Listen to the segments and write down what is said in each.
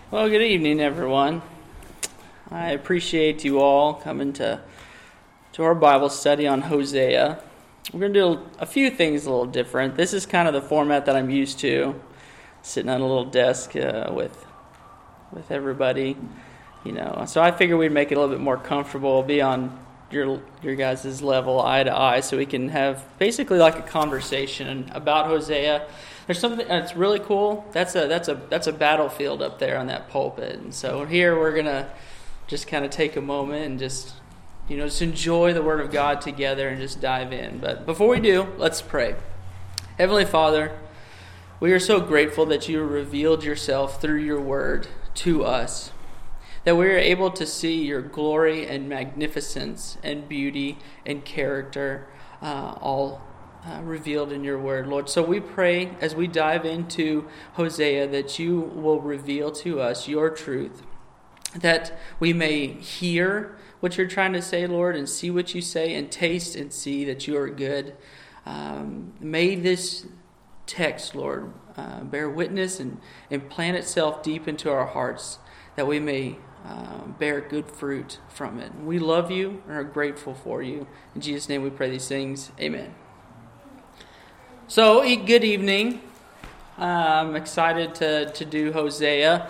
Well, good evening, everyone. I appreciate you all coming to our Bible study on Hosea. We're going to do a few things a little different. This is kind of the format that I'm used to, sitting on a little desk with everybody, So I figured we'd make it a little bit more comfortable, be on your guys' level, eye to eye, so we can have basically like a conversation about Hosea. There's something that's really cool. That's a battlefield up there on that pulpit, and so here we're gonna just kind of take a moment and just enjoy the Word of God together and just dive in. But before we do, let's pray. Heavenly Father, we are so grateful that you revealed yourself through your Word to us, that we are able to see your glory and magnificence and beauty and character all revealed in your word, Lord. So we pray as we dive into Hosea that you will reveal to us your truth, that we may hear what you're trying to say, Lord, and see what you say, and taste and see that you are good. May this text, Lord, bear witness and plant itself deep into our hearts, that we may bear good fruit from it. We love you and are grateful for you. In Jesus' name we pray these things. Amen. So, good evening. I'm excited to do Hosea.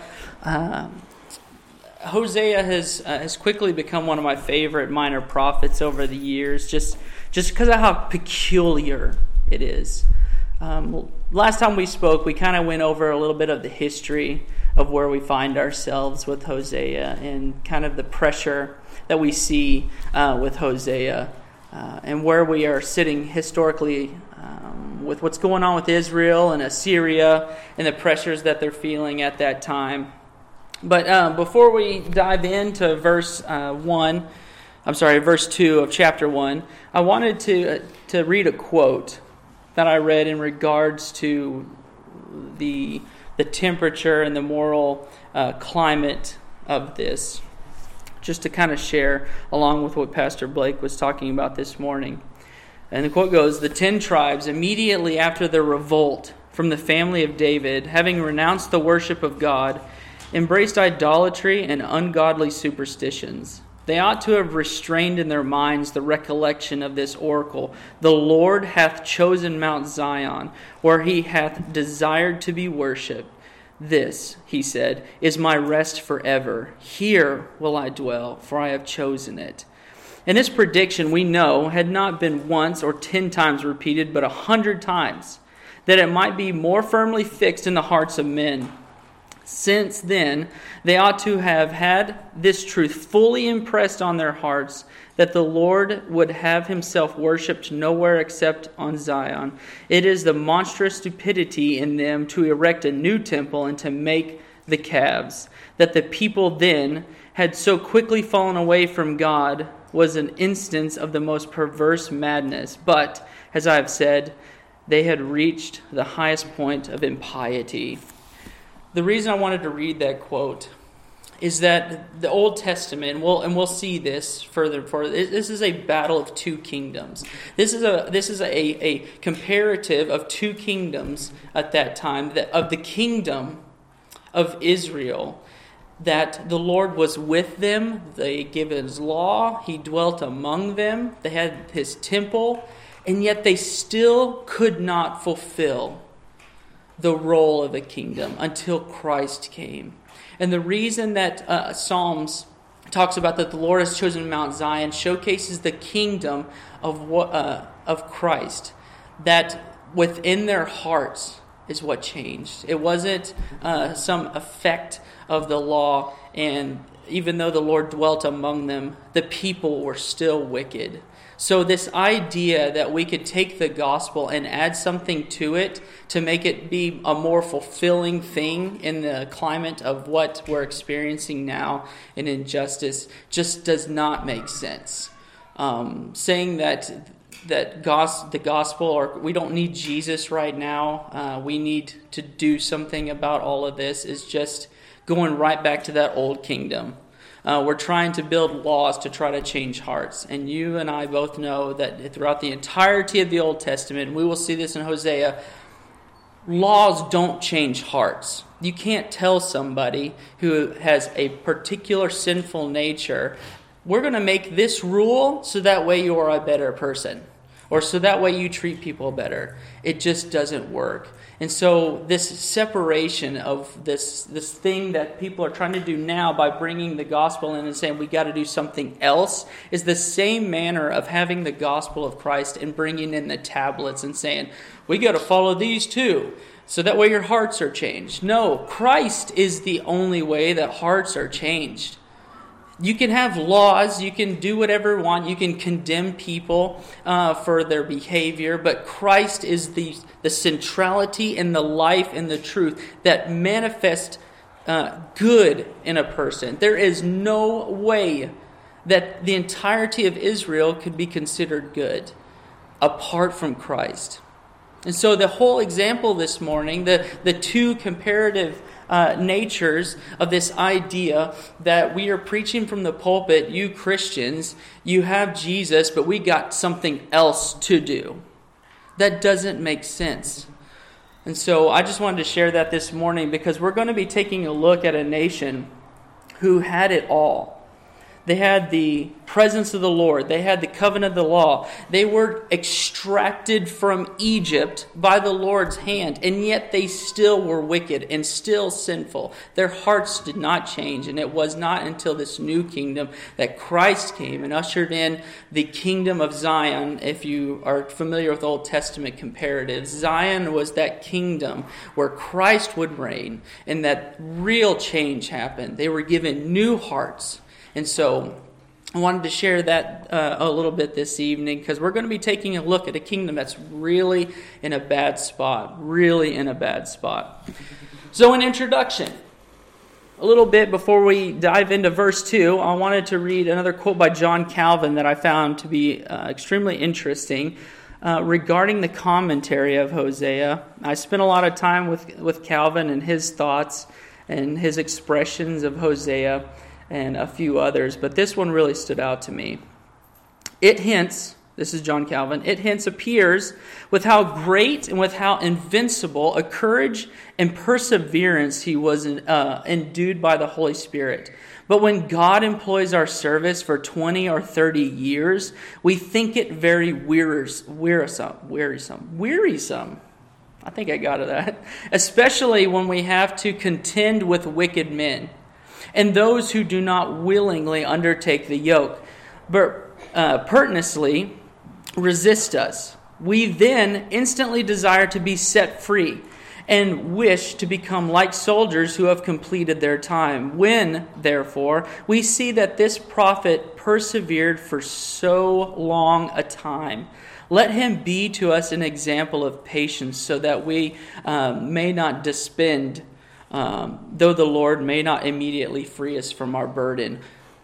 Hosea has quickly become one of my favorite minor prophets over the years, just because of how peculiar it is. Last time we spoke, we kind of went over a little bit of the history of where we find ourselves with Hosea and kind of the pressure that we see with Hosea and where we are sitting historically with what's going on with Israel and Assyria and the pressures that they're feeling at that time. But before we dive into verse 2 of chapter 1, I wanted to read a quote that I read in regards to the temperature and the moral climate of this, just to kind of share along with what Pastor Blake was talking about this morning. And the quote goes, "The 10 tribes, immediately after their revolt from the family of David, having renounced the worship of God, embraced idolatry and ungodly superstitions. They ought to have restrained in their minds the recollection of this oracle. The Lord hath chosen Mount Zion, where he hath desired to be worshipped. This, he said, is my rest forever. Here will I dwell, for I have chosen it." And this prediction, we know, had not been once or 10 times repeated, but 100 times, that it might be more firmly fixed in the hearts of men. Since then, they ought to have had this truth fully impressed on their hearts, that the Lord would have himself worshipped nowhere except on Zion. It is the monstrous stupidity in them to erect a new temple and to make the calves. That the people then had so quickly fallen away from God was an instance of the most perverse madness. But, as I have said, they had reached the highest point of impiety. The reason I wanted to read that quote is that the Old Testament, we'll see this further. This is a battle of two kingdoms. This is a comparative of two kingdoms at that time, of the kingdom of Israel, that the Lord was with them. They gave his law. He dwelt among them. They had his temple, and yet they still could not fulfill the role of a kingdom until Christ came. And the reason that Psalms talks about that the Lord has chosen Mount Zion showcases the kingdom of Christ, that within their hearts is what changed. It wasn't some effect of the law, and even though the Lord dwelt among them, the people were still wicked. So this idea that we could take the gospel and add something to it to make it be a more fulfilling thing in the climate of what we're experiencing now in injustice just does not make sense. Saying that the gospel, or we don't need Jesus right now, we need to do something about all of this, is just going right back to that old kingdom. We're trying to build laws to try to change hearts. And you and I both know that throughout the entirety of the Old Testament, we will see this in Hosea, laws don't change hearts. You can't tell somebody who has a particular sinful nature, we're going to make this rule so that way you are a better person, or so that way you treat people better. It just doesn't work. And so this separation of this thing that people are trying to do now by bringing the gospel in and saying we got to do something else is the same manner of having the gospel of Christ and bringing in the tablets and saying we got to follow these too, so that way your hearts are changed. No, Christ is the only way that hearts are changed. You can have laws, you can do whatever you want, you can condemn people for their behavior, but Christ is the centrality and the life and the truth that manifest good in a person. There is no way that the entirety of Israel could be considered good apart from Christ. And so the whole example this morning, the two comparative natures of this idea that we are preaching from the pulpit, you Christians, you have Jesus, but we got something else to do. That doesn't make sense. And so I just wanted to share that this morning because we're going to be taking a look at a nation who had it all. They had the presence of the Lord. They had the covenant of the law. They were extracted from Egypt by the Lord's hand, and yet they still were wicked and still sinful. Their hearts did not change, and it was not until this new kingdom that Christ came and ushered in the kingdom of Zion. If you are familiar with Old Testament comparatives, Zion was that kingdom where Christ would reign, and that real change happened. They were given new hearts. And so I wanted to share that a little bit this evening because we're going to be taking a look at a kingdom that's really in a bad spot. Really in a bad spot. So an introduction. A little bit before we dive into verse 2, I wanted to read another quote by John Calvin that I found to be extremely interesting regarding the commentary of Hosea. I spent a lot of time with Calvin and his thoughts and his expressions of Hosea and a few others, but this one really stood out to me. It hints, this is John Calvin, it hints appears with how great and with how invincible a courage and perseverance he was endued by the Holy Spirit. But when God employs our service for 20 or 30 years, we think it very wearisome. I think I got it that. Especially when we have to contend with wicked men and those who do not willingly undertake the yoke, but pertinently resist us. We then instantly desire to be set free and wish to become like soldiers who have completed their time. When, therefore, we see that this prophet persevered for so long a time, let him be to us an example of patience so that we may not despond, though the Lord may not immediately free us from our burden.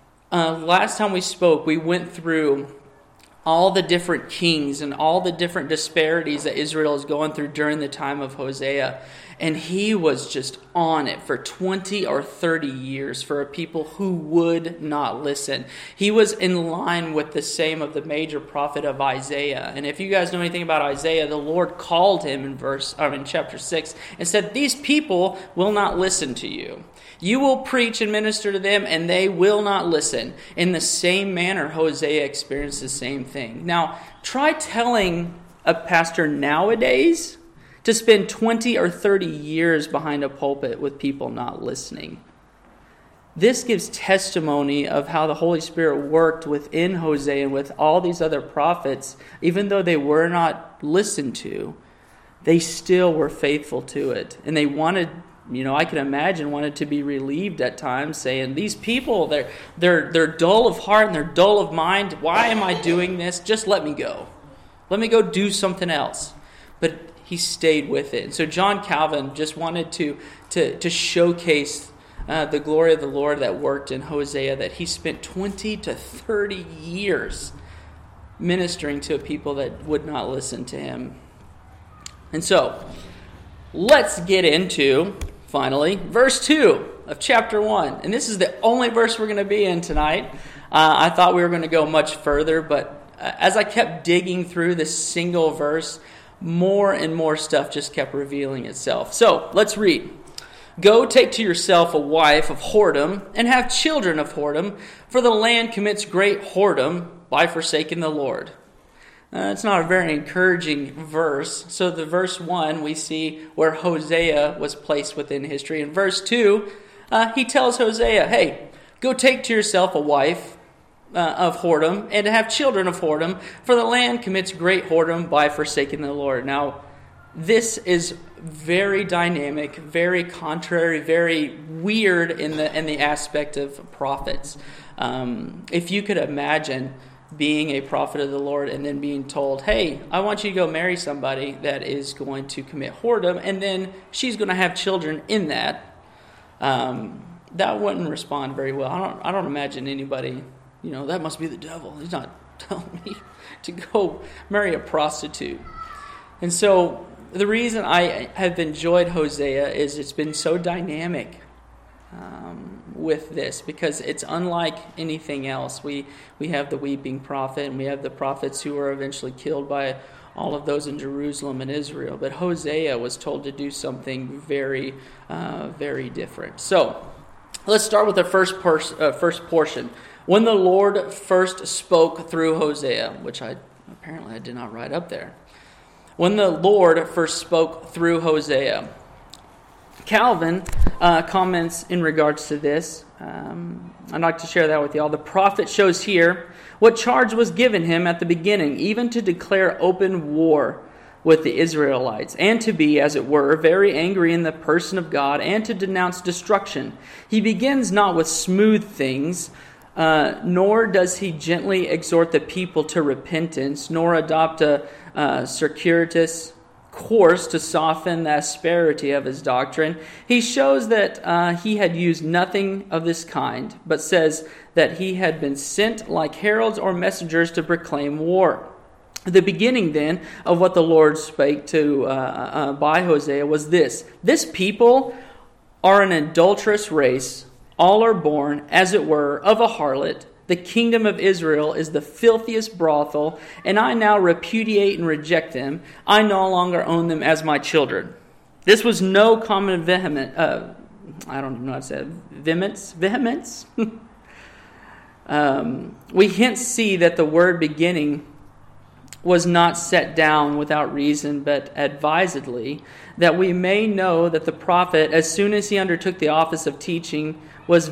Last time we spoke, we went through all the different kings and all the different disparities that Israel is going through during the time of Hosea. And he was just on it for 20 or 30 years for a people who would not listen. He was in line with the same of the major prophet of Isaiah. And if you guys know anything about Isaiah, the Lord called him in chapter 6 and said, these people will not listen to you. You will preach and minister to them, and they will not listen. In the same manner, Hosea experienced the same thing. Now, try telling a pastor nowadays to spend 20 or 30 years behind a pulpit with people not listening. This gives testimony of how the Holy Spirit worked within Hosea and with all these other prophets. Even though they were not listened to, they still were faithful to it. And they wanted, I can imagine, wanted to be relieved at times, saying, these people, they're dull of heart and they're dull of mind. Why am I doing this? Just let me go. Let me go do something else. But he stayed with it. And so John Calvin just wanted to showcase the glory of the Lord that worked in Hosea, that he spent 20 to 30 years ministering to a people that would not listen to him. And so, let's get into, finally, verse 2 of chapter 1. And this is the only verse we're going to be in tonight. I thought we were going to go much further, but as I kept digging through this single verse, more and more stuff just kept revealing itself. So, let's read. Go, take to yourself a wife of whoredom, and have children of whoredom, for the land commits great whoredom by forsaking the Lord. It's not a very encouraging verse. So the verse 1, we see where Hosea was placed within history. In verse 2, he tells Hosea, hey, go take to yourself a wife of whoredom, and have children of whoredom, for the land commits great whoredom by forsaking the Lord. Now, this is very dynamic, very contrary, very weird in the aspect of prophets. If you could imagine being a prophet of the Lord and then being told, hey, I want you to go marry somebody that is going to commit whoredom, and then she's going to have children in that, that wouldn't respond very well. I don't imagine anybody, that must be the devil. He's not telling me to go marry a prostitute. And so the reason I have enjoyed Hosea is it's been so dynamic with this, because it's unlike anything else. We have the weeping prophet, and we have the prophets who were eventually killed by all of those in Jerusalem and Israel. But Hosea was told to do something very, very different. So let's start with the first portion. When the Lord first spoke through Hosea, which I did not write up there. When the Lord first spoke through Hosea. Calvin comments in regards to this. I'd like to share that with y'all. The prophet shows here what charge was given him at the beginning, even to declare open war with the Israelites, and to be, as it were, very angry in the person of God, and to denounce destruction. He begins not with smooth things, nor does he gently exhort the people to repentance, nor adopt a circuitous course to soften the asperity of his doctrine. He shows that he had used nothing of this kind, but says that he had been sent like heralds or messengers to proclaim war. The beginning, then, of what the Lord spake to by Hosea was this. This people are an adulterous race. All are born, as it were, of a harlot. The kingdom of Israel is the filthiest brothel, and I now repudiate and reject them. I no longer own them as my children. This was no common vehement, I don't even know how to say it, vehemence? We hence see that the word beginning was not set down without reason, but advisedly, that we may know that the prophet, as soon as he undertook the office of teaching, was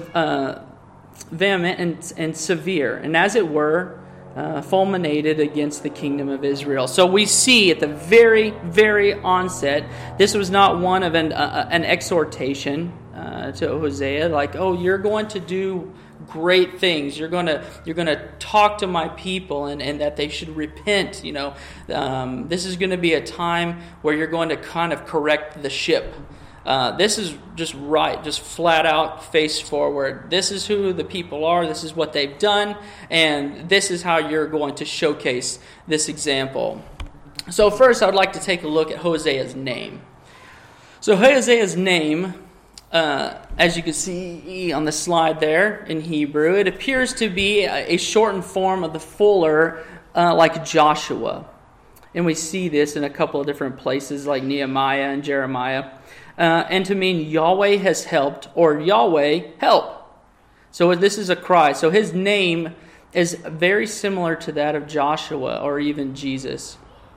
vehement and severe, and as it were, fulminated against the kingdom of Israel. So we see at the very, very onset, this was not one of an exhortation to Hosea, like, oh, you're going to do great things. You're going to talk to my people and that they should repent. This is going to be a time where you're going to kind of correct the ship. This is just right, just flat out, face forward. This is who the people are. This is what they've done, and this is how you're going to showcase this example. So first, I'd like to take a look at Hosea's name. So Hosea's name, as you can see on the slide there in Hebrew, it appears to be a shortened form of the fuller, like Joshua. And we see this in a couple of different places like Nehemiah and Jeremiah. And to mean Yahweh has helped, or Yahweh help. So this is a cry. So his name is very similar to that of Joshua or even Jesus.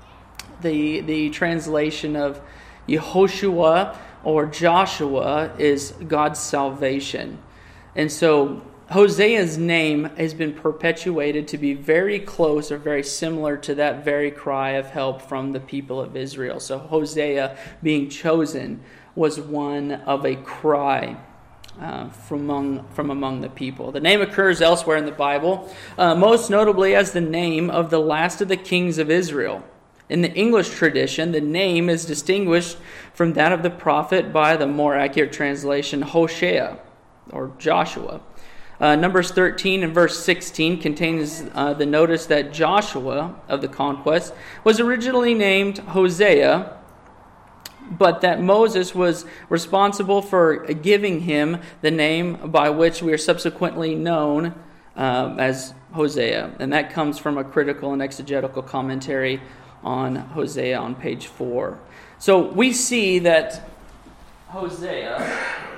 The translation of Yehoshua or Joshua is God's salvation. And so Hosea's name has been perpetuated to be very close or very similar to that very cry of help from the people of Israel. So Hosea being chosen was one of a cry from among the people. The name occurs elsewhere in the Bible, most notably as the name of the last of the kings of Israel. In the English tradition, the name is distinguished from that of the prophet by the more accurate translation, Hoshea, or Joshua. Numbers 13 and verse 16 contains the notice that Joshua of the conquest was originally named Hosea, but that Moses was responsible for giving him the name by which we are subsequently known as Hosea. And that comes from a critical and exegetical commentary on Hosea on page 4. So we see that Hosea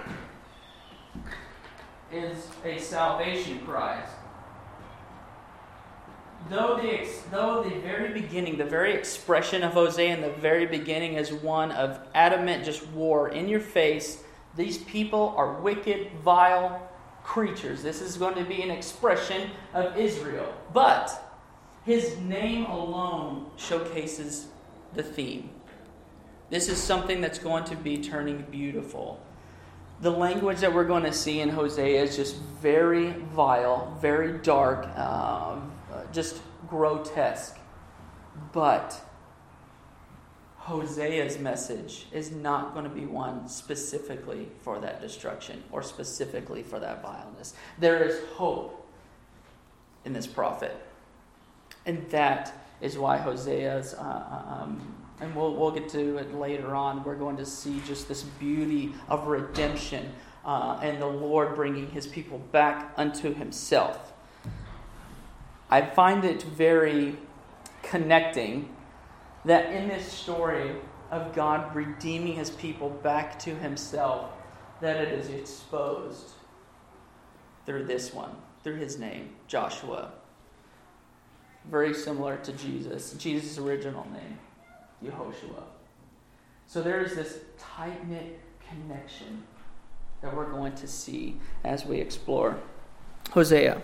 is a salvation cry. Though the very beginning, the very expression of Hosea in the very beginning is one of adamant just war in your face, these people are wicked, vile creatures. This is going to be an expression of Israel. But his name alone showcases the theme. This is something that's going to be turning beautiful. The language that we're going to see in Hosea is just very vile, very dark, just grotesque. But Hosea's message is not going to be one specifically for that destruction or specifically for that vileness. There is hope in this prophet. And that is why Hosea's, and we'll get to it later on, we're going to see just this beauty of redemption and the Lord bringing his people back unto himself. I find it very connecting that in this story of God redeeming his people back to himself, that it is exposed through this one, through his name, Joshua. Very similar to Jesus' original name, Yehoshua. So there is this tight-knit connection that we're going to see as we explore Hosea.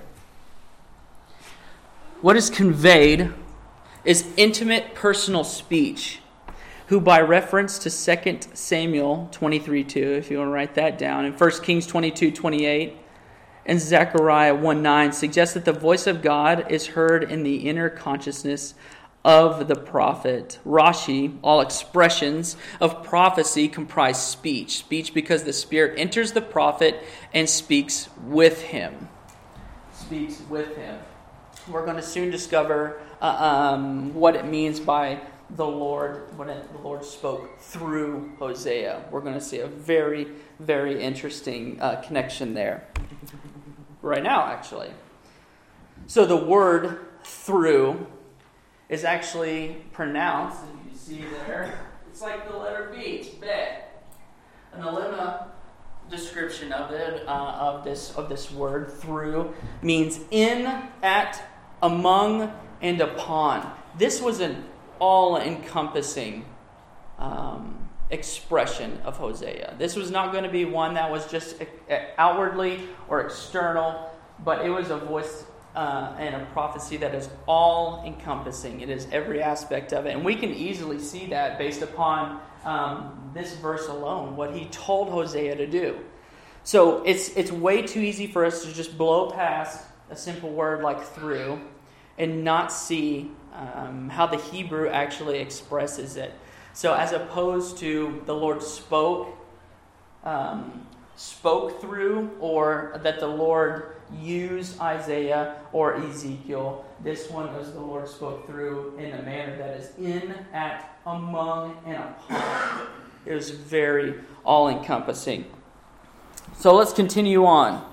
What is conveyed is intimate personal speech, who by reference to 2 Samuel 23:2, if you want to write that down, and 1 Kings 22:28, and Zechariah 1:9 suggests that the voice of God is heard in the inner consciousness of the prophet. Rashi, all expressions of prophecy comprise speech. Speech because the Spirit enters the prophet and speaks with him. Speaks with him. We're going to soon discover what it means by the Lord, when the Lord spoke through Hosea. We're going to see a very, very interesting connection there. Right now, actually. So the word through is actually pronounced, as you see there, it's like the letter B, it's bet. And the lemma description of it, of this word through, means in, at, among, and upon. This was an all-encompassing expression of Hosea. This was not going to be one that was just outwardly or external, but it was a voice and a prophecy that is all-encompassing. It is every aspect of it. And we can easily see that based upon this verse alone, what he told Hosea to do. So it's way too easy for us to just blow past a simple word like through and not see how the Hebrew actually expresses it. So as opposed to the Lord spoke through, or that the Lord used Isaiah or Ezekiel, this one was the Lord spoke through in a manner that is in, at, among, and upon. It was very all-encompassing. So let's continue on.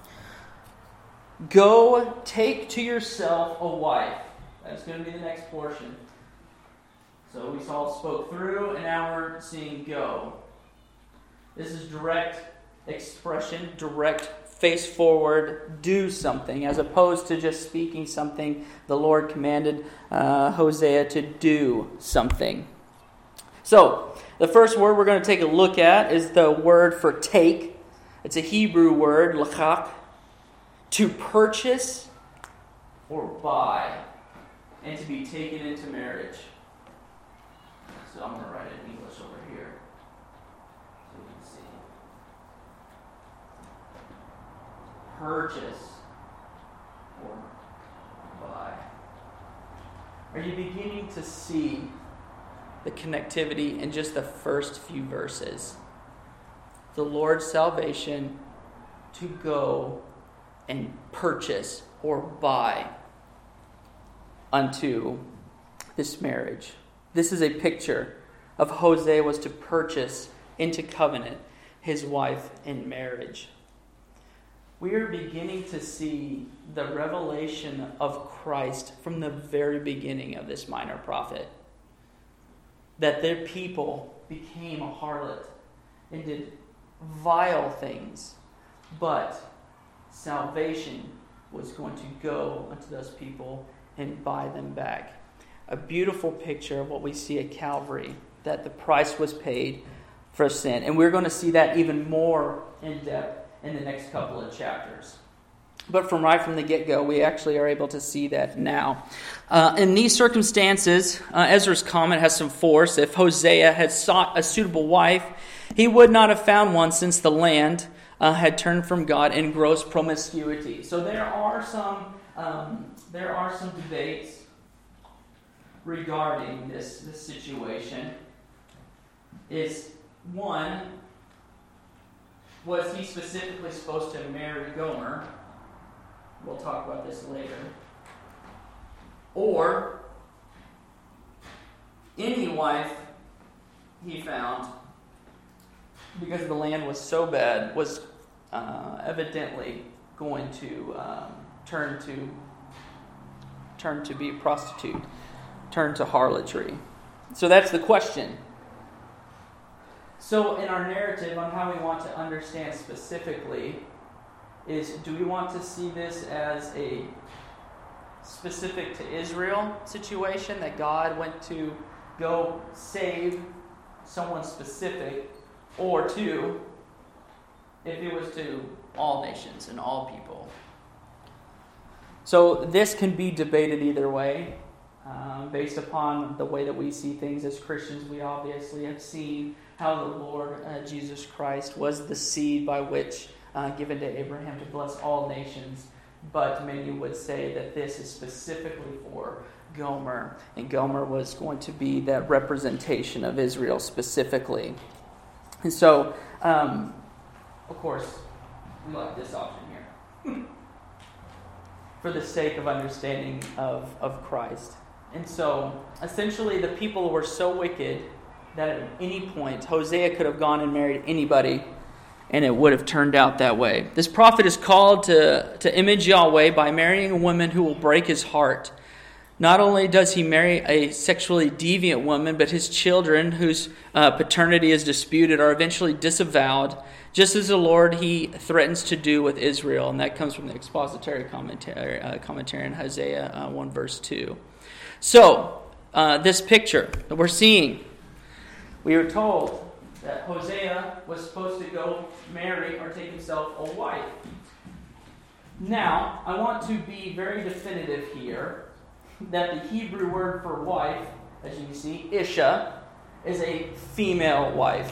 Go take to yourself a wife. That's going to be the next portion. So we saw spoke through, and now we're seeing go. This is direct expression, direct face forward, do something, as opposed to just speaking something. The Lord commanded Hosea to do something. So the first word we're going to take a look at is the word for take. It's a Hebrew word, lachak, to purchase or buy, and to be taken into marriage. So I'm going to write it in English over here so we can see. Purchase or buy. Are you beginning to see the connectivity in just the first few verses? The Lord's salvation to go and purchase or buy unto this marriage. This is a picture of Hosea was to purchase into covenant his wife in marriage. We are beginning to see the revelation of Christ from the very beginning of this minor prophet. that their people became a harlot and did vile things, but salvation was going to go unto those people and buy them back. A beautiful picture of what we see at Calvary, that the price was paid for sin. And we're going to see that even more in depth in the next couple of chapters. But right from the get-go, we actually are able to see that now. In these circumstances, Ezra's comment has some force. If Hosea had sought a suitable wife, he would not have found one, since the land had turned from God in gross promiscuity. So there are some debates regarding this situation. Is one, was he specifically supposed to marry Gomer? We'll talk about this later. Or any wife he found, because the land was so bad, was evidently going to turn to be a prostitute, turn to harlotry. So that's the question. So in our narrative on how we want to understand specifically is, do we want to see this as a specific to Israel situation, that God went to go save someone specific, or two, if it was to all nations and all people? So this can be debated either way. Based upon the way that we see things as Christians, we obviously have seen how the Lord Jesus Christ was the seed by which given to Abraham to bless all nations. But many would say that this is specifically for Gomer, and Gomer was going to be that representation of Israel specifically. And so, of course, we like this option here for the sake of understanding of Christ. And so, essentially, the people were so wicked that at any point, Hosea could have gone and married anybody, and it would have turned out that way. This prophet is called to image Yahweh by marrying a woman who will break his heart. Not only does he marry a sexually deviant woman, but his children, whose paternity is disputed, are eventually disavowed, just as the Lord he threatens to do with Israel. And that comes from the expository commentary in Hosea 1 verse 2. So, this picture that we're seeing, we are told that Hosea was supposed to go marry or take himself a wife. Now, I want to be very definitive here that the Hebrew word for wife, as you can see, Isha, is a female wife.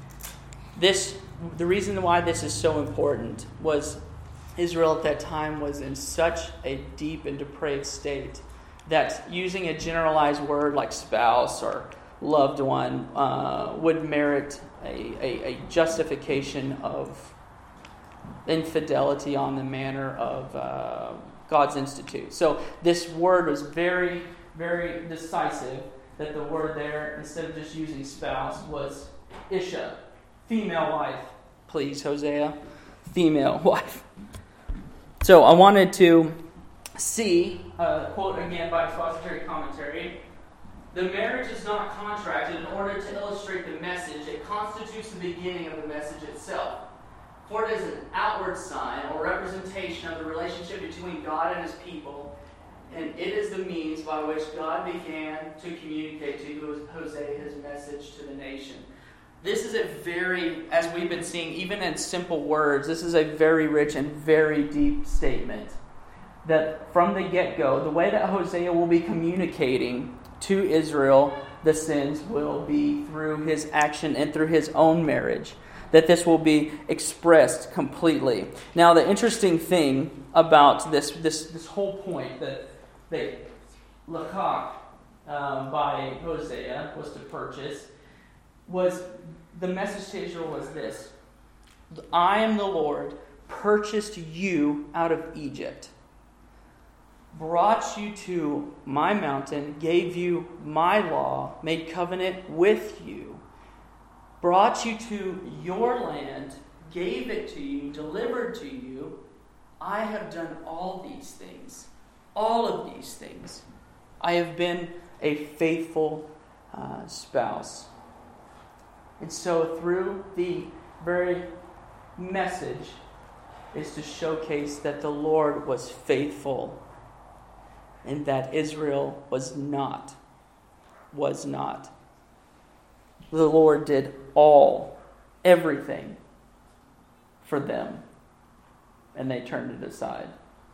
The reason why this is so important was Israel at that time was in such a deep and depraved state that using a generalized word like spouse or loved one would merit a justification of infidelity on the manner of God's institute. So this word was very, very decisive, that the word there, instead of just using spouse, was Isha, female wife. Please, Hosea, female wife. So I wanted to see, quote again by expository commentary, "The marriage is not contracted in order to illustrate the message. It constitutes the beginning of the message itself. For it is an outward sign or representation of the relationship between God and his people, and it is the means by which God began to communicate to Hosea his message to the nation." This is a very, as we've been seeing, even in simple words, this is a very rich and very deep statement. That from the get-go, the way that Hosea will be communicating to Israel the sins will be through his action and through his own marriage. That this will be expressed completely. Now, the interesting thing about this whole point that Lakach by Hosea was to purchase was the message to Israel was this: I am the Lord, purchased you out of Egypt, brought you to my mountain, gave you my law, made covenant with you, brought you to your land, gave it to you, delivered to you. I have done all these things. All of these things. I have been a faithful spouse. And so through the very message is to showcase that the Lord was faithful and that Israel was not. The Lord did everything for them, and they turned it aside.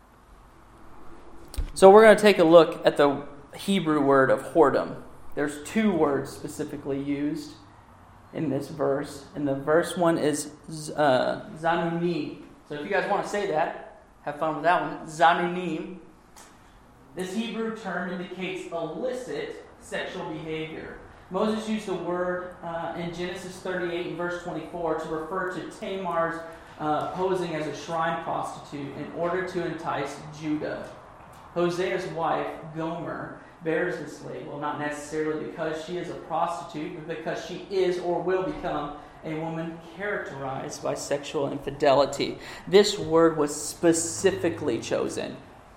So we're going to take a look at the Hebrew word of whoredom. There's two words specifically used in this verse, and the verse one is zanunim. So if you guys want to say that, have fun with that one. Zanunim. This Hebrew term indicates illicit sexual behavior. Moses used the word in Genesis 38 and verse 24 to refer to Tamar's posing as a shrine prostitute in order to entice Judah. Hosea's wife, Gomer, bears this label, not necessarily because she is a prostitute, but because she is or will become a woman characterized by sexual infidelity. This word was specifically chosen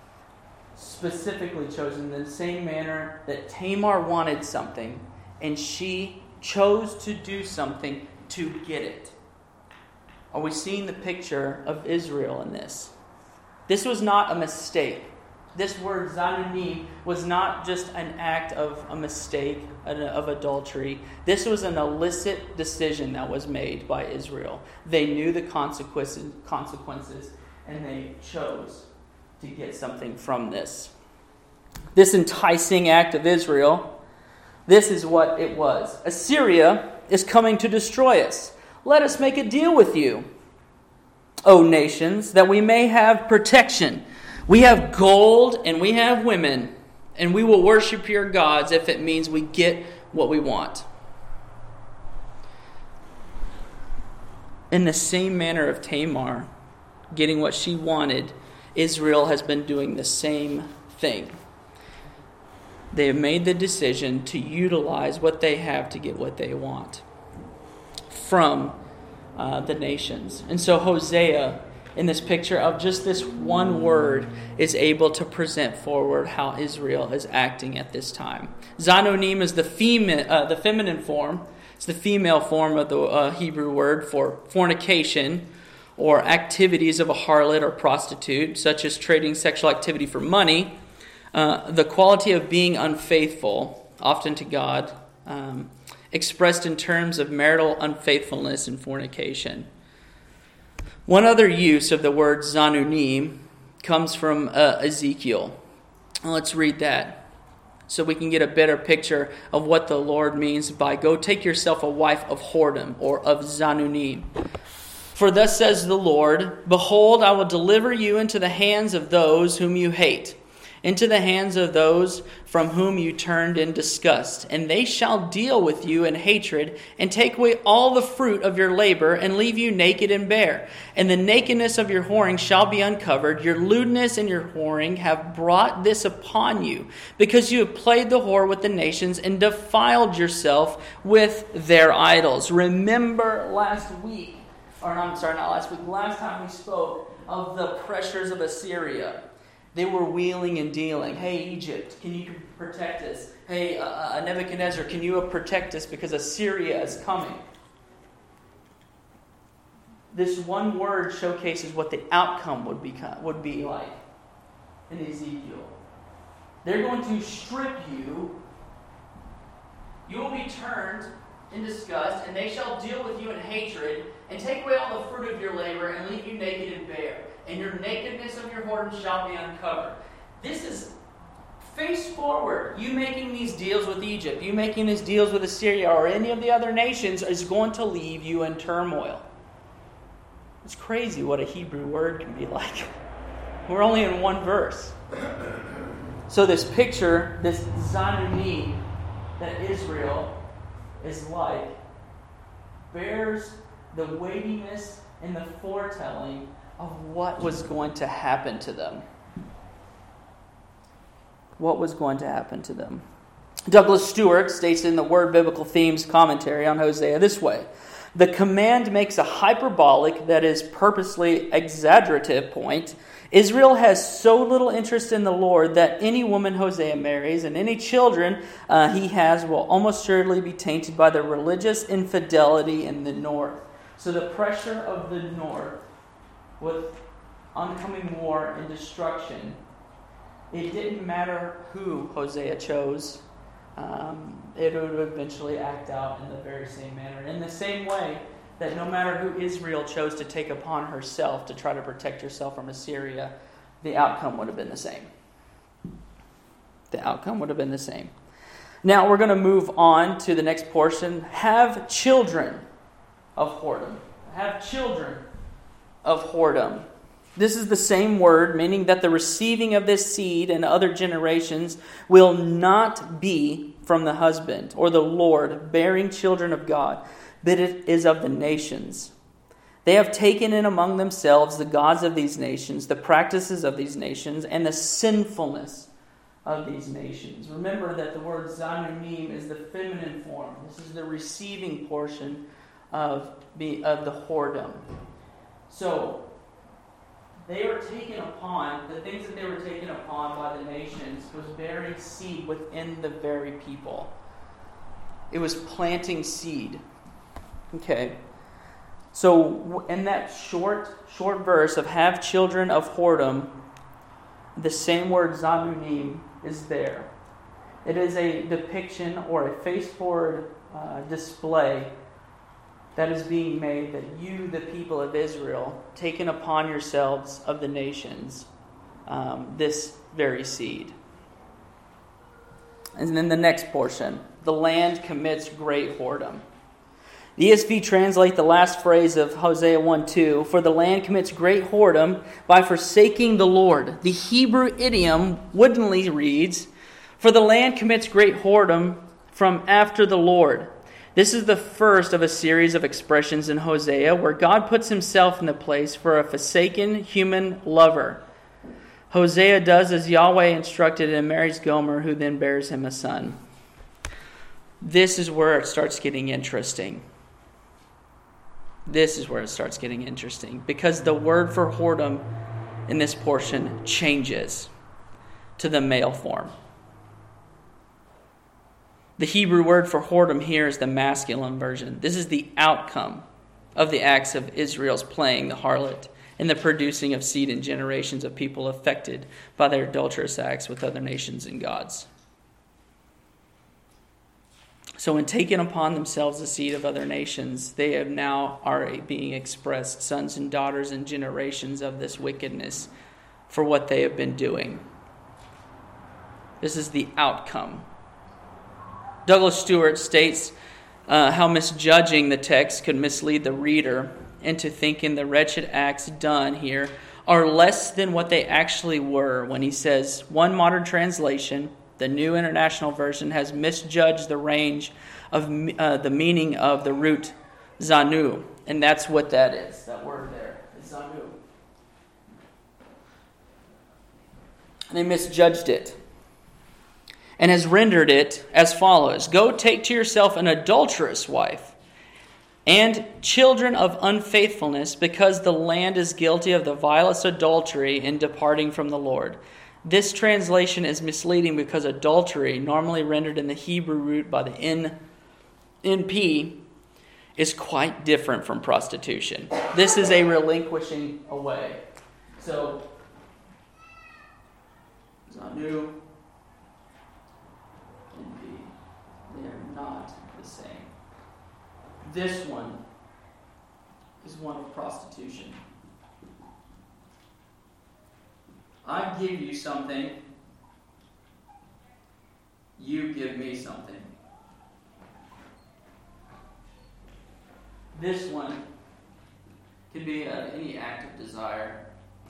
in the same manner that Tamar wanted something, and she chose to do something to get it. Are we seeing the picture of Israel in this? This was not a mistake. This word zanunim was not just an act of a mistake, of adultery. This was an illicit decision that was made by Israel. They knew the consequences, and they chose to get something from this. This enticing act of Israel, this is what it was. Assyria is coming to destroy us. Let us make a deal with you, O nations, that we may have protection. We have gold and we have women, and we will worship your gods if it means we get what we want. In the same manner of Tamar getting what she wanted, Israel has been doing the same thing. They have made the decision to utilize what they have to get what they want from the nations. And so Hosea, in this picture of just this one word, is able to present forward how Israel is acting at this time. Zanunim is the feminine form. It's the female form of the Hebrew word for fornication or activities of a harlot or prostitute, such as trading sexual activity for money. The quality of being unfaithful, often to God, expressed in terms of marital unfaithfulness and fornication. One other use of the word zanunim comes from Ezekiel. Let's read that so we can get a better picture of what the Lord means by go take yourself a wife of whoredom or of zanunim. For thus says the Lord, behold, I will deliver you into the hands of those whom you hate, into the hands of those from whom you turned in disgust. And they shall deal with you in hatred and take away all the fruit of your labor and leave you naked and bare. And the nakedness of your whoring shall be uncovered. Your lewdness and your whoring have brought this upon you, because you have played the whore with the nations and defiled yourself with their idols. Remember last time we spoke of the pressures of Assyria. They were wheeling and dealing. Hey, Egypt, can you protect us? Hey, Nebuchadnezzar, can you protect us because Assyria is coming? This one word showcases what the outcome would be like in Ezekiel. They're going to strip you. You will be turned in disgust, and they shall deal with you in hatred and take away all the fruit of your labor and leave you naked and bare. And your nakedness of your whoredom shall be uncovered. This is face forward. You making these deals with Egypt, you making these deals with Assyria or any of the other nations is going to leave you in turmoil. It's crazy what a Hebrew word can be like. We're only in one verse. So this picture, this zanunim that Israel is like, bears the weightiness and the foretelling of what was going to happen to them. What was going to happen to them? Douglas Stewart states in the Word Biblical Themes commentary on Hosea this way: The command makes a hyperbolic, that is purposely exaggerative point. Israel has so little interest in the Lord that any woman Hosea marries and any children he has will almost surely be tainted by the religious infidelity in the north. So the pressure of the north with oncoming war and destruction, it didn't matter who Hosea chose. It would eventually act out in the very same manner. In the same way that no matter who Israel chose to take upon herself to try to protect herself from Assyria, the outcome would have been the same. The outcome would have been the same. Now we're going to move on to the next portion. Have children of whoredom. Have children of whoredom. This is the same word, meaning that the receiving of this seed in other generations will not be from the husband or the Lord bearing children of God, but it is of the nations. They have taken in among themselves the gods of these nations, the practices of these nations, and the sinfulness of these nations. Remember that the word zanunim is the feminine form. This is the receiving portion of the whoredom. So, they were taken upon, the things that they were taken upon by the nations was bearing seed within the very people. It was planting seed. Okay. So in that short verse of have children of whoredom, the same word zanunim is there. It is a depiction or a face-forward display that is being made that you, the people of Israel, taken upon yourselves of the nations, this very seed. And then the next portion, the land commits great whoredom. The ESV translate the last phrase of Hosea 1:2, for the land commits great whoredom by forsaking the Lord. The Hebrew idiom woodenly reads, for the land commits great whoredom from after the Lord. This is the first of a series of expressions in Hosea where God puts himself in the place for a forsaken human lover. Hosea does as Yahweh instructed and marries Gomer, who then bears him a son. This is where it starts getting interesting. This is where it starts getting interesting because the word for whoredom in this portion changes to the male form. The Hebrew word for whoredom here is the masculine version. This is the outcome of the acts of Israel's playing the harlot and the producing of seed and generations of people affected by their adulterous acts with other nations and gods. So when taking upon themselves the seed of other nations, they have now are being expressed sons and daughters and generations of this wickedness for what they have been doing. This is the outcome. Douglas Stewart states how misjudging the text could mislead the reader into thinking the wretched acts done here are less than what they actually were when he says, one modern translation, the New International Version, has misjudged the range of the meaning of the root zanu. And that's what that is, that word there, is zanu. And they misjudged it. And has rendered it as follows. Go take to yourself an adulterous wife and children of unfaithfulness, because the land is guilty of the vilest adultery in departing from the Lord. This translation is misleading because adultery, normally rendered in the Hebrew root by the NP, is quite different from prostitution. This is a relinquishing away. So, zanu, they are not the same. This one is one of prostitution. I give you something, you give me something. This one can be any act of desire.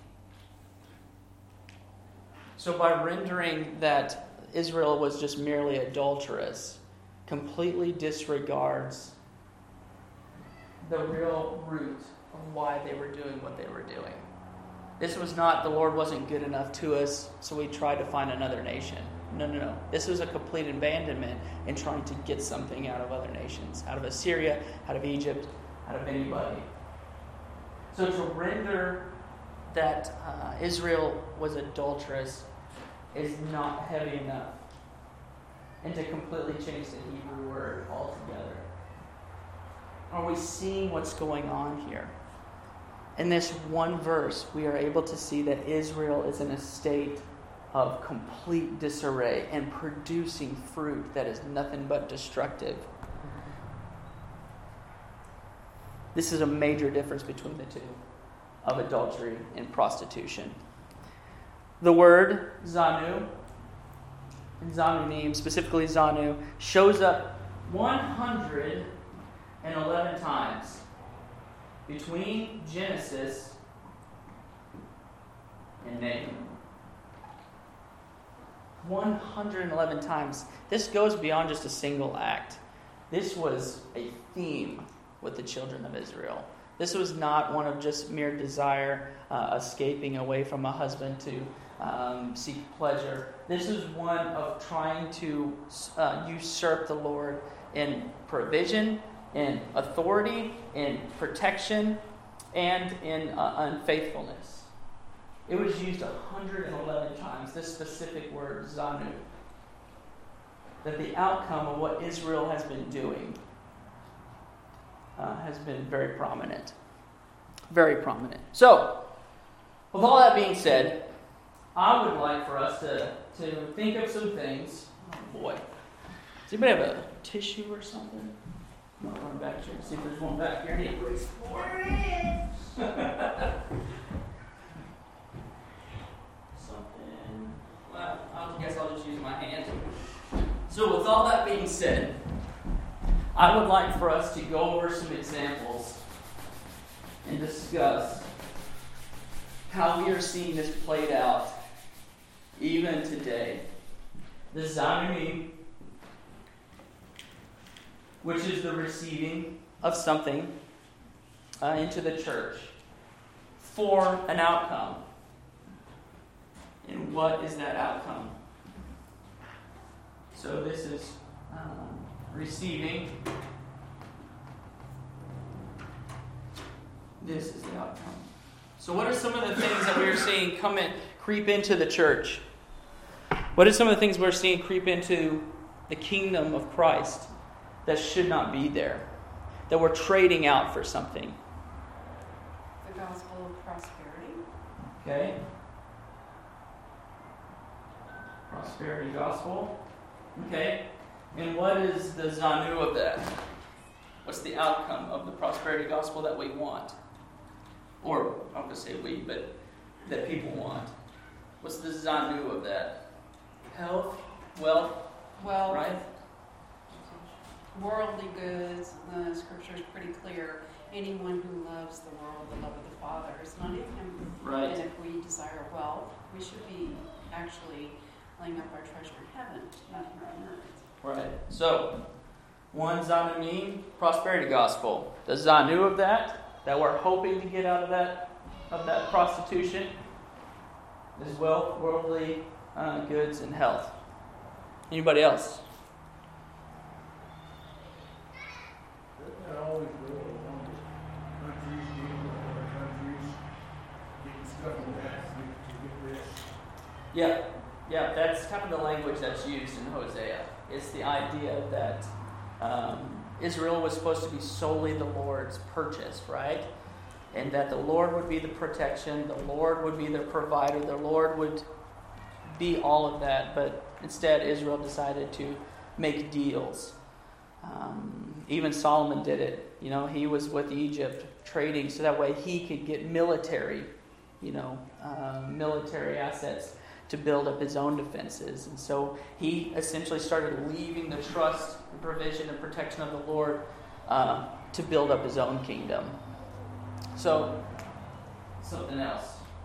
So by rendering that Israel was just merely adulterous, completely disregards the real root of why they were doing what they were doing. This was not, the Lord wasn't good enough to us, so we tried to find another nation. No. This was a complete abandonment in trying to get something out of other nations, out of Assyria, out of Egypt, out of anybody. So to render that Israel was adulterous is not heavy enough. And to completely change the Hebrew word altogether. Are we seeing what's going on here? In this one verse, we are able to see that Israel is in a state of complete disarray and producing fruit that is nothing but destructive. This is a major difference between the two, of adultery and prostitution. The word Zanu, and Zanunim, specifically Zanu, shows up 111 times between Genesis and Nahum. 111 times. This goes beyond just a single act. This was a theme with the children of Israel. This was not one of just mere desire, escaping away from a husband to seek pleasure. This is one of trying to usurp the Lord in provision, in authority, in protection, and in unfaithfulness. It was used 111 times, this specific word, Zanu. That the outcome of what Israel has been doing has been very prominent. Very prominent. So, with all that being said, I would like for us to think of some things. Oh boy. Does anybody have a tissue or something? I'm going to run back here and see if there's one back here. There something. Well, I guess I'll just use my hand. So with all that being said, I would like for us to go over some examples and discuss how we are seeing this played out even today. The Zanunim, which is the receiving of something into the church for an outcome. And what is that outcome? So this is receiving. This is the outcome. So what are some of the things that we are seeing creep into the church? What are some of the things we're seeing creep into the kingdom of Christ that should not be there? That we're trading out for something? The gospel of prosperity. Okay. Prosperity gospel. Okay. And what is the Zanu of that? What's the outcome of the prosperity gospel that we want? Or, I'm going to say we, but that people want. What's the Zanu of that? Health, wealth, right? Worldly goods. The scripture is pretty clear. Anyone who loves the world, the love of the Father, is not in him. Right. And if we desire wealth, we should be actually laying up our treasure in heaven, not here on earth. Right. So, one Zanunim, prosperity gospel. The Zanu of that we're hoping to get out of that prostitution, is wealth, worldly goods, and health. Anybody else? That always goes along with countries getting other countries, getting stuff in that to get rich. Yeah, that's kind of the language that's used in Hosea. It's the idea that Israel was supposed to be solely the Lord's purchase, right? And that the Lord would be the protection, the Lord would be the provider, the Lord would be all of that. But instead, Israel decided to make deals. Even Solomon did it. You know, he was with Egypt trading so that way he could get military assets to build up his own defenses. And so he essentially started leaving the trust and provision and protection of the Lord to build up his own kingdom. So, something else.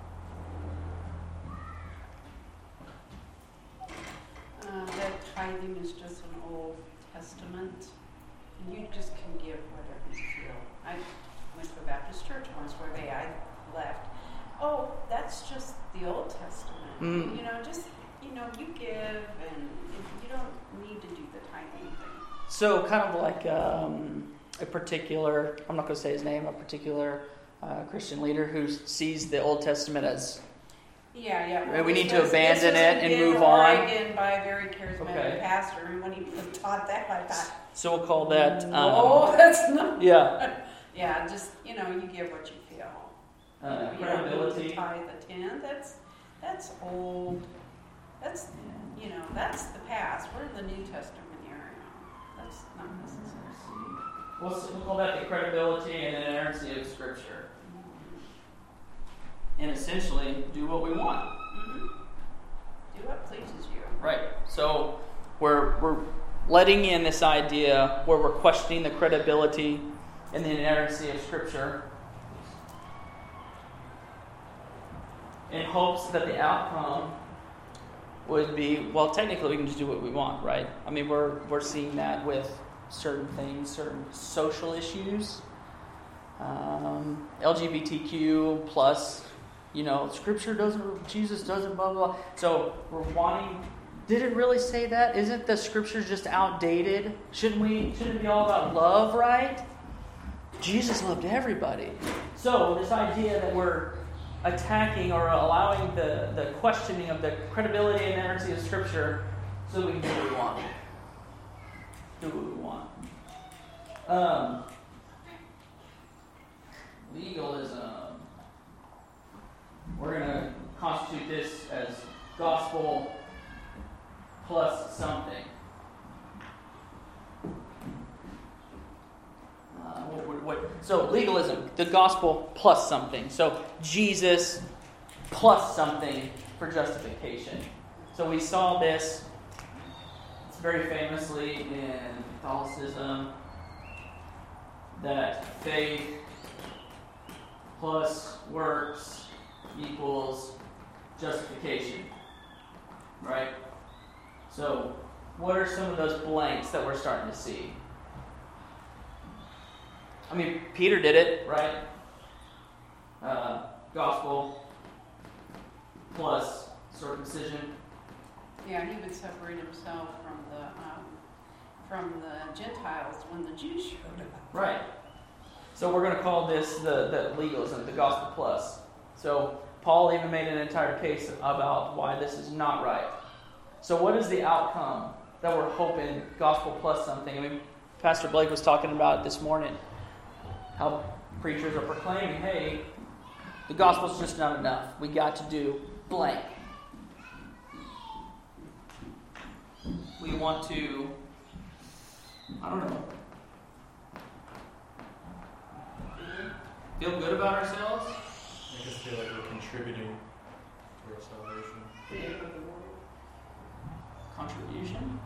That tithing is just an Old Testament. You just can give whatever you feel. I went to a Baptist church once where I left. Oh, that's just the Old Testament. You give, and you don't need to do the tithing thing. So kind of like a particular, I'm not going to say his name, a particular Christian leader who sees the Old Testament as Yeah. we need to abandon it and move on. on. Again, by a very charismatic pastor, and when he taught that, I thought, so we'll call that. no, that's not. Yeah. Yeah, just you give what you feel. Credibility. Tithe the 10th. That's old. That's that's the past. We're in the New Testament era. That's not necessary. We'll call that the credibility and inerrancy of Scripture. And essentially, do what we want. Mm-hmm. Do what pleases you. Right. So we're letting in this idea where we're questioning the credibility and the inerrancy of Scripture in hopes that the outcome would be, well, technically we can just do what we want, right? I mean, we're seeing that with certain things, certain social issues, LGBTQ plus, Scripture doesn't, Jesus doesn't, blah, blah, blah. So we're wanting, did it really say that? Isn't the Scriptures just outdated? Shouldn't it be all about love, right? Jesus loved everybody. So this idea that we're attacking or allowing the questioning of the credibility and inerrancy of Scripture so we can do what we want. Do what we want. Legalism. We're going to constitute this as gospel plus something. So legalism, the gospel plus something. So Jesus plus something for justification. So we saw this very famously in Catholicism, that faith plus works equals justification. Right? So what are some of those blanks that we're starting to see? I mean, Peter did it, right? Gospel plus circumcision. Yeah, he would separate himself from the Gentiles when the Jews showed up. Right. So we're going to call this the legalism, the gospel plus. So Paul even made an entire case about why this is not right. So what is the outcome that we're hoping gospel plus something? I mean, Pastor Blake was talking about it this morning. How preachers are proclaiming, hey, the gospel's just not enough. We got to do blank. We want to, I don't know, feel good about ourselves. I just feel like we're contributing to our salvation. Contribution.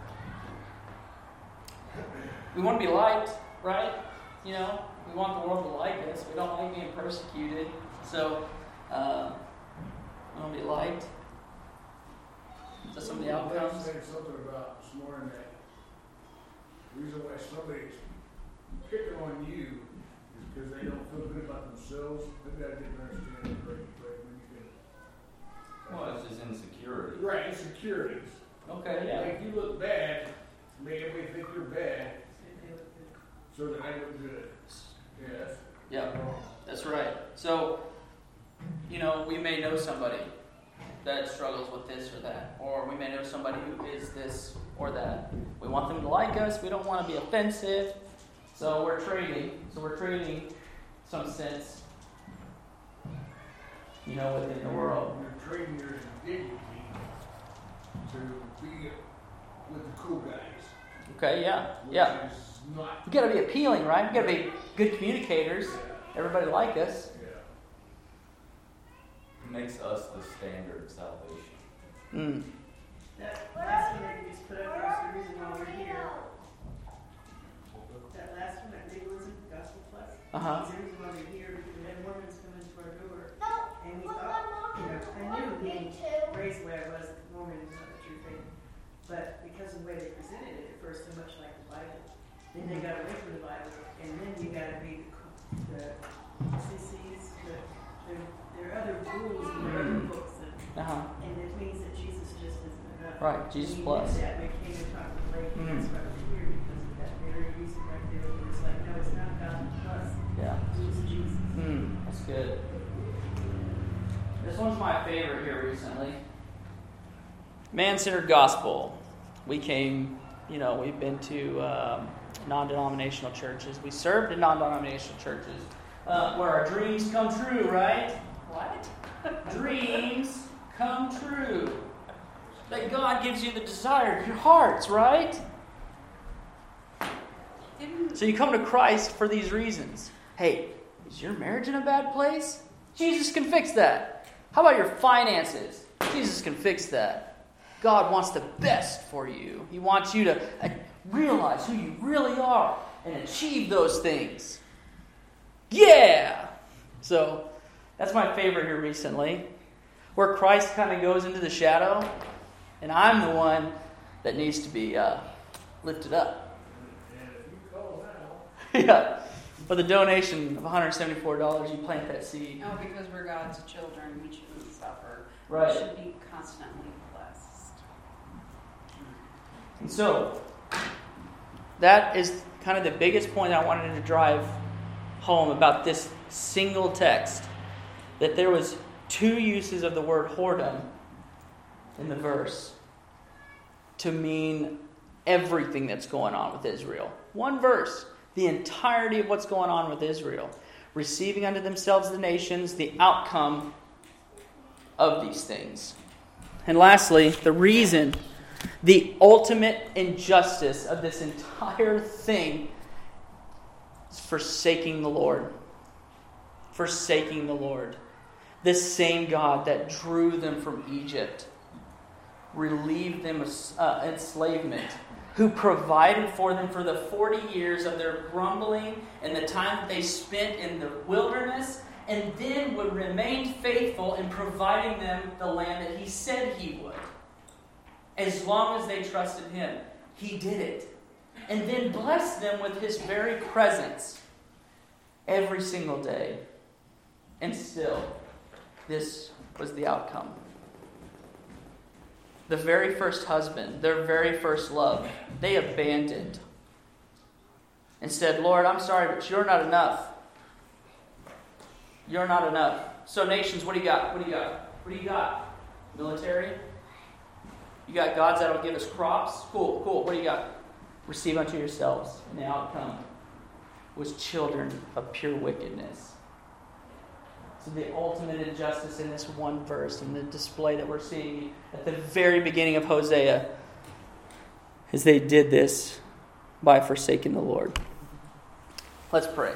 We want to be liked, right? We want the world to like us. We don't like being persecuted. So, we want to be liked. Is that some of the outcomes? Saying something about this morning that the reason why somebody's picking on you is because they don't feel good about themselves. Maybe I didn't understand it right when you did. Well, it's just insecurity. Right, insecurities. Okay, yeah. Like you look bad, make everybody think you're bad, so that I look good. Yes. Yeah, that's right. So, we may know somebody that struggles with this or that, or we may know somebody who is this or that. We want them to like us. We don't want to be offensive. So we're trading. Some sense, within the world. You're trading your dignity to be with the cool guys. Okay, yeah. Which is not. We got to be appealing, right? We got to be good communicators. Everybody like us. Yeah. It makes us the standard of salvation. Mm. That last one that you just put up there is the reason why we're here. That last one, that legalism, gospel plus. Uh-huh. Is the reason why we're here because we had Mormons come into our door. And we thought, I knew being raised the way I was, that Mormon was not the true faith. But because of the way they presented it at first, so much like the Bible, then they got away from the Bible, and then you got to read the CCs, there are other rules and there are other books, and it means that Jesus just isn't enough. Right, Jesus plus. That we came and talked to Blake, and that's why we're here, because of that very reason right there. It was like, no, it's not Yeah. It's just Jesus. That's good. This one's my favorite here recently. Man-centered gospel. We've been to non-denominational churches. We served in non-denominational churches where our dreams come true, right? What? Dreams come true. That God gives you the desire of your hearts, right? So you come to Christ for these reasons. Hey, is your marriage in a bad place? Jesus can fix that. How about your finances? Jesus can fix that. God wants the best for you. He wants you to realize who you really are and achieve those things. Yeah! So, that's my favorite here recently. Where Christ kind of goes into the shadow, and I'm the one that needs to be lifted up. And if you call now, Yeah. For the donation of $174, you plant that seed. Oh, because we're God's children, we shouldn't suffer. Right. We should be constantly blessed. And so, that is kind of the biggest point I wanted to drive home about this single text. That there was 2 uses of the word whoredom in the verse to mean everything that's going on with Israel. One verse, the entirety of what's going on with Israel. Receiving unto themselves the nations, the outcome of these things. And lastly, the reason, the ultimate injustice of this entire thing is forsaking the Lord. Forsaking the Lord. This same God that drew them from Egypt, relieved them of enslavement, who provided for them for the 40 years of their grumbling and the time that they spent in the wilderness, and then would remain faithful in providing them the land that He said He would. As long as they trusted Him, He did it. And then blessed them with His very presence every single day. And still, this was the outcome. The very first husband, their very first love, they abandoned. And said, Lord, I'm sorry, but you're not enough. You're not enough. So nations, what do you got? What do you got? What do you got? Military? You got gods that'll give us crops? Cool. What do you got? Receive unto yourselves. And the outcome was children of pure wickedness. So the ultimate injustice in this one verse and the display that we're seeing at the very beginning of Hosea is they did this by forsaking the Lord. Let's pray.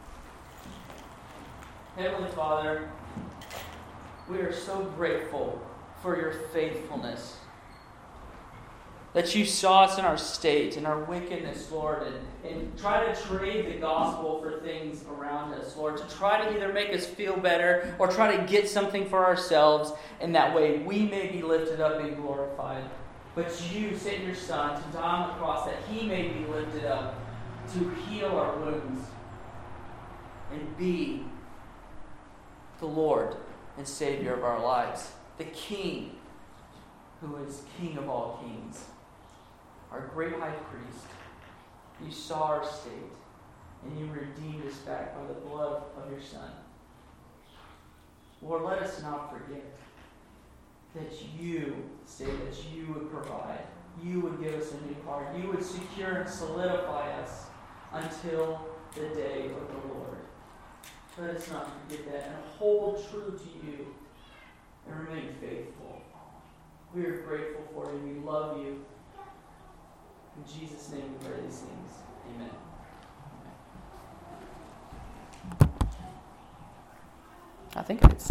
Heavenly Father, we are so grateful for your faithfulness. That you saw us in our state and our wickedness, Lord, and try to trade the gospel for things around us, Lord, to try to either make us feel better or try to get something for ourselves, and that way we may be lifted up and glorified. But you sent your Son to die on the cross that He may be lifted up, to heal our wounds, and be the Lord and Savior of our lives, the King, who is King of all kings. Our great high priest, you saw our state, and you redeemed us back by the blood of your Son. Lord, let us not forget that you say that you would provide, you would give us a new heart, you would secure and solidify us until the day of the Lord. Let us not forget that and hold true to you and remain faithful. We are grateful for you. We love you. In Jesus' name we pray these things. Amen. I think it's